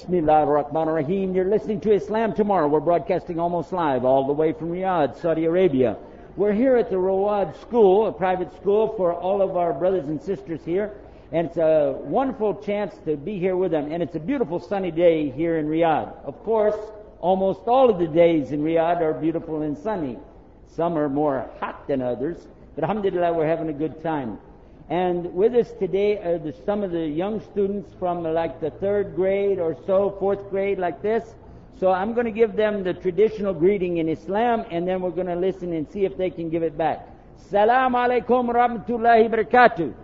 Bismillah ar-Rahman ar-Rahim. You're listening to Islam Tomorrow. We're broadcasting almost live all the way from Riyadh, Saudi Arabia. We're here at the Rawad School, a private school for all of our brothers and sisters here. And it's a wonderful chance to be here with them. And it's a beautiful sunny day here in Riyadh. Of course, almost all of the days in Riyadh are beautiful and sunny. Some are more hot than others. But alhamdulillah, we're having a good time. And with us today are some of the young students from like the 3rd grade or so, 4th grade like this. So I'm going to give them the traditional greeting in Islam, and then we're going to listen and see if they can give it back. Salam alaikum rahmatullahi barakatuh.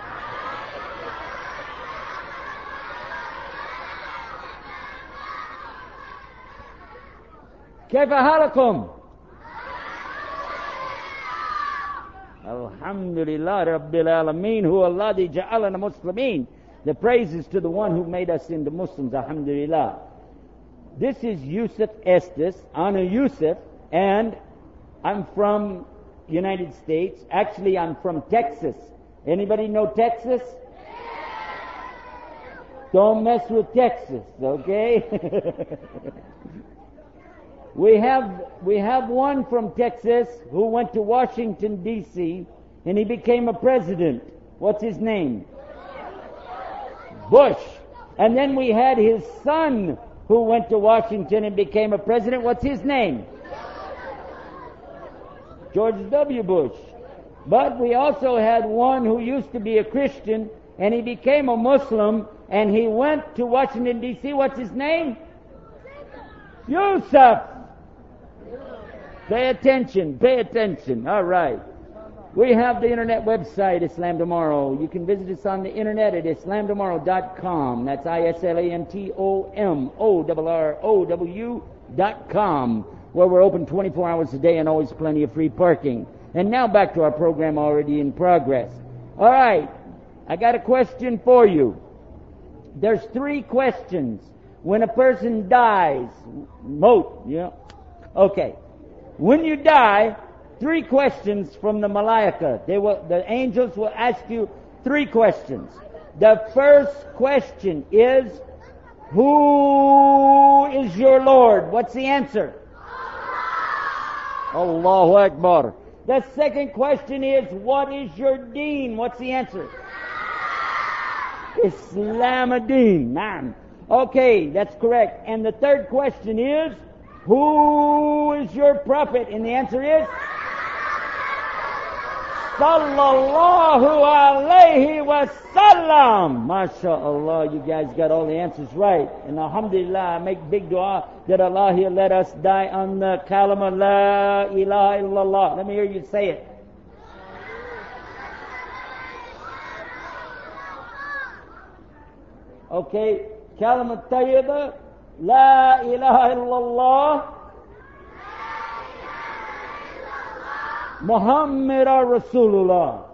كيف حالكم؟ Alhamdulillah Rabbil Alameen, huwa alladhi ja'alana muslimin. The praise is to the one who made us into Muslims, alhamdulillah. This is Yusuf Estes, Ana Yusuf, and I'm from United States. Actually, I'm from Texas. Anybody know Texas? Don't mess with Texas, okay? We have one from Texas who went to Washington, D.C., and he became a president. What's his name? Bush. And then we had his son who went to Washington and became a president. What's his name? George W. Bush. But we also had one who used to be a Christian, and he became a Muslim, and he went to Washington, D.C. What's his name? Yusuf. Pay attention. All right. We have the internet website, Islam Tomorrow. You can visit us on the internet at islamtomorrow.com. That's ISLAMTOMORROW.com, where we're open 24 hours a day and always plenty of free parking. And now back to our program already in progress. All right. I got a question for you. There's 3 questions. When a person dies, okay. When you die, 3 questions from the malaika. The angels will ask you 3 questions. The first question is, who is your Lord? What's the answer? Allahu Akbar. The second question is, what is your deen? What's the answer? Islam ad-Din. Naam. Okay, that's correct. And the third question is, who is your prophet? And the answer is Sallallahu alayhi wa sallam. MashaAllah, you guys got all the answers right. And alhamdulillah, I make big dua that Allah will let us die on the kalama la ilaha illallah. Let me hear you say it. Okay, kalama tayyiba. La ilaha illallah Muhammad Rasulullah.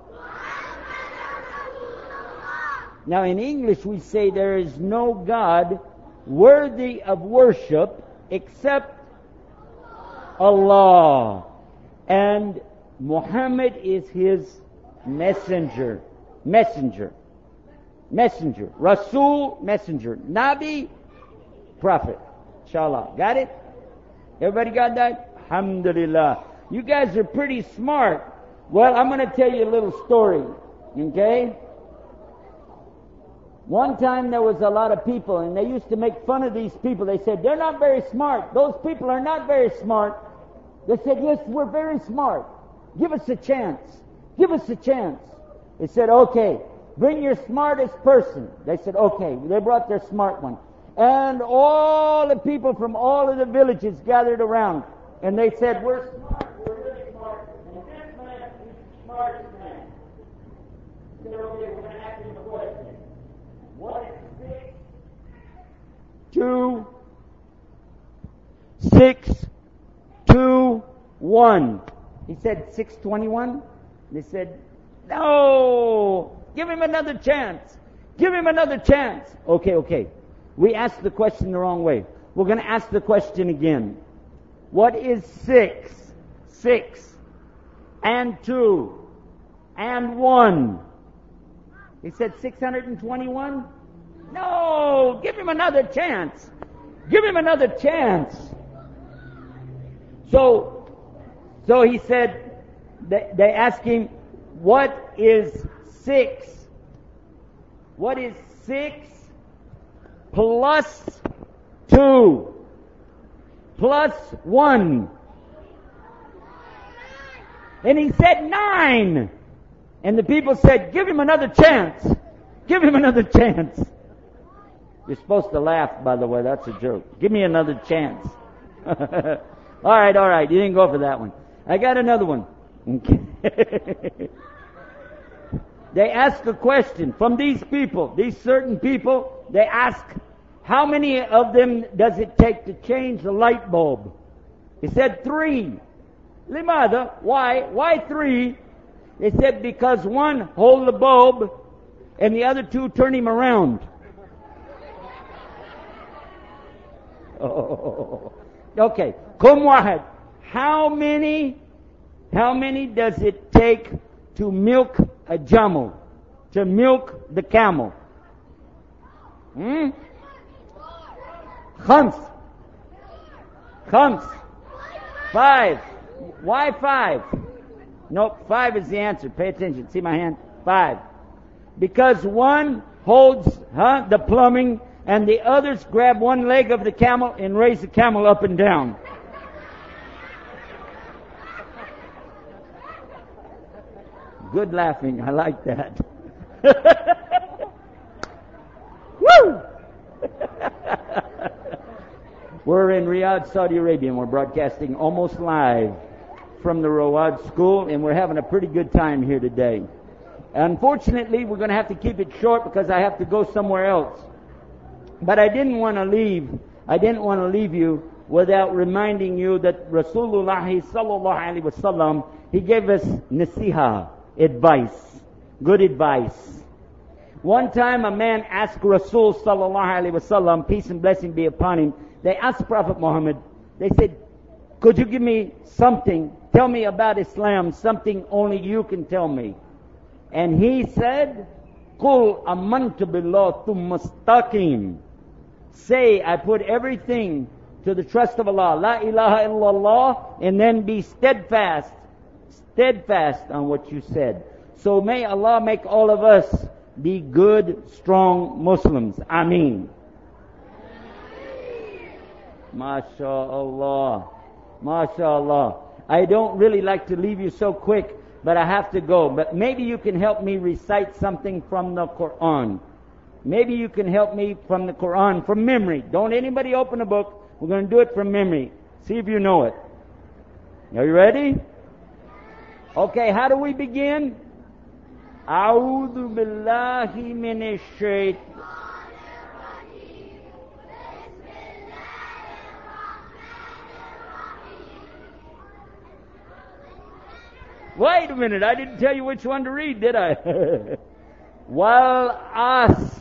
Now in English we say there is no God worthy of worship except Allah, and Muhammad is his messenger. Rasul, messenger. Nabi, prophet. Inshallah. Got it? Everybody got that? Alhamdulillah. You guys are pretty smart. Well, I'm going to tell you a little story. Okay? One time there was a lot of people, and they used to make fun of these people. They said, they're not very smart. Those people are not very smart. They said, yes, we're very smart. Give us a chance. Give us a chance. They said, okay, bring your smartest person. They said, okay. They brought their smart one. And all the people from all of the villages gathered around. And they said, we're smart. We're really smart. And this man is the smartest man. They said, okay, we're going to ask him a question. What is 6, 2, 1? He said 621. They said, no. Give him another chance. Give him another chance. Okay. We asked the question the wrong way. We're going to ask the question again. What is 6? 6 and 2 and 1. He said 621? No, give him another chance. Give him another chance. So he said, they asked him, what is 6? What is 6 plus 2 plus 1? And he said 9. And the people said, give him another chance. Give him another chance. You're supposed to laugh, by the way. That's a joke. Give me another chance. All right. You didn't go for that one. I got another one. They ask a question from these people, these certain people. They ask, how many of them does it take to change the light bulb? He said 3. Limada? Why? Why 3? They said because one hold the bulb and the other 2 turn him around. Oh. Okay. Kum wahid. How many does it take to milk a jamal? To milk the camel? Khams. 5. Why 5? Nope, 5 is the answer. Pay attention. See my hand? 5. Because one holds the plumbing and the others grab one leg of the camel and raise the camel up and down. Good laughing. I like that. Woo! We're in Riyadh, Saudi Arabia, and we're broadcasting almost live from the Rawad School, and we're having a pretty good time here today. Unfortunately, we're going to have to keep it short because I have to go somewhere else. But I didn't want to leave you without reminding you that Rasulullah sallallahu alaihi wasallam, he gave us nasiha, advice, good advice. One time a man asked Rasul sallallahu alaihi wasallam, peace and blessing be upon him, they asked Prophet Muhammad, they said, could you give me something, tell me about Islam, something only you can tell me. And he said, Qul amantu billah thumma istaqim. Say, I put everything to the trust of Allah, la ilaha illallah, and then be steadfast on what you said. So may Allah make all of us be good, strong Muslims. Ameen. MashaAllah. MashaAllah. I don't really like to leave you so quick, but I have to go. But maybe you can help me recite something from the Quran. Maybe you can help me from the Quran, from memory. Don't anybody open a book. We're going to do it from memory. See if you know it. Are you ready? Okay, how do we begin? A'udhu billahi minash shaitan. Wait a minute, I didn't tell you which one to read, did I? Wal Asr.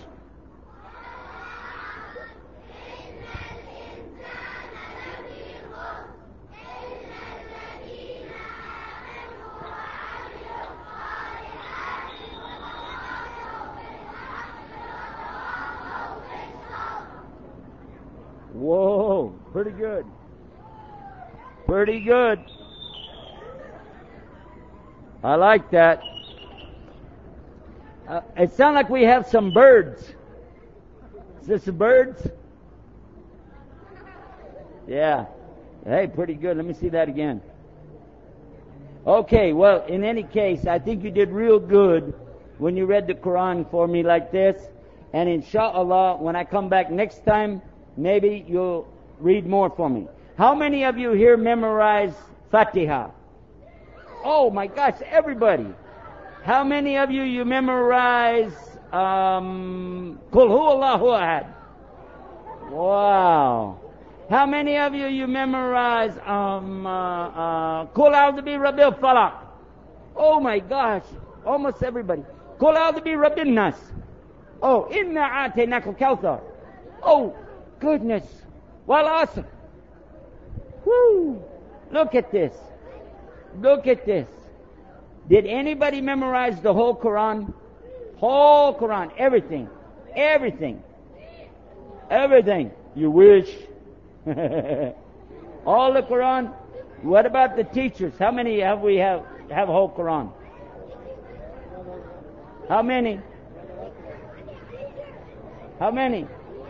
Whoa, pretty good. Pretty good. I like that. It sounds like we have some birds. Is this the birds? Yeah. Hey, pretty good. Let me see that again. Okay, well, in any case, I think you did real good when you read the Quran for me like this. And inshallah, when I come back next time, maybe you'll read more for me. How many of you here memorize Fatiha? Oh my gosh, everybody. How many of you memorize Qul Huwallahu Ahad? Wow. How many of you memorize Qul A'udhu bi Rabbil Falaq? Oh my gosh, almost everybody. Qul A'udhu bi Rabbin Nas. Oh, Inna A'tainaka Al-Kawthar. Oh, goodness. Wal Asr. Whoo. Look at this. Look at this. Did anybody memorize the whole Quran? Whole Quran, everything. Everything. Everything. You wish. All the Quran. What about the teachers? How many have a whole Quran? How many? How many?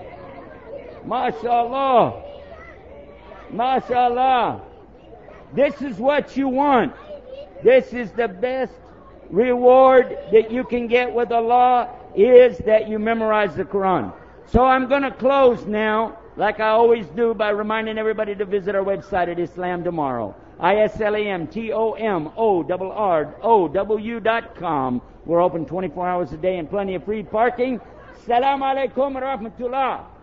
MashaAllah. MashaAllah. This is what you want. This is the best reward that you can get with Allah, is that you memorize the Quran. So I'm going to close now, like I always do, by reminding everybody to visit our website at Islam Tomorrow. IslamTomorrow.com. We're open 24 hours a day and plenty of free parking. Assalamu alaikum wa rahmatullah.